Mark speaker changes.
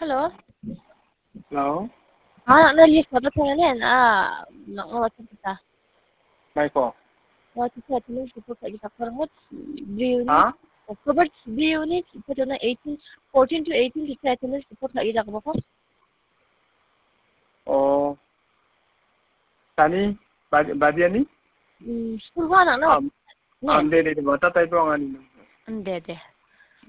Speaker 1: Hello.
Speaker 2: Hello?
Speaker 1: Nak lift apa tanya kan? Nak WhatsApp kita.
Speaker 2: Baik po.
Speaker 1: WhatsApp tulis report kat kita. Forward view ni.
Speaker 2: Ha?
Speaker 1: Forward view ni kita tu na 14 to 18 kita tulis report kat kita apa?
Speaker 2: Oh. Tani badian ni?
Speaker 1: School wa nak no.
Speaker 2: Ande de bata tayo ang ani.
Speaker 1: Ande.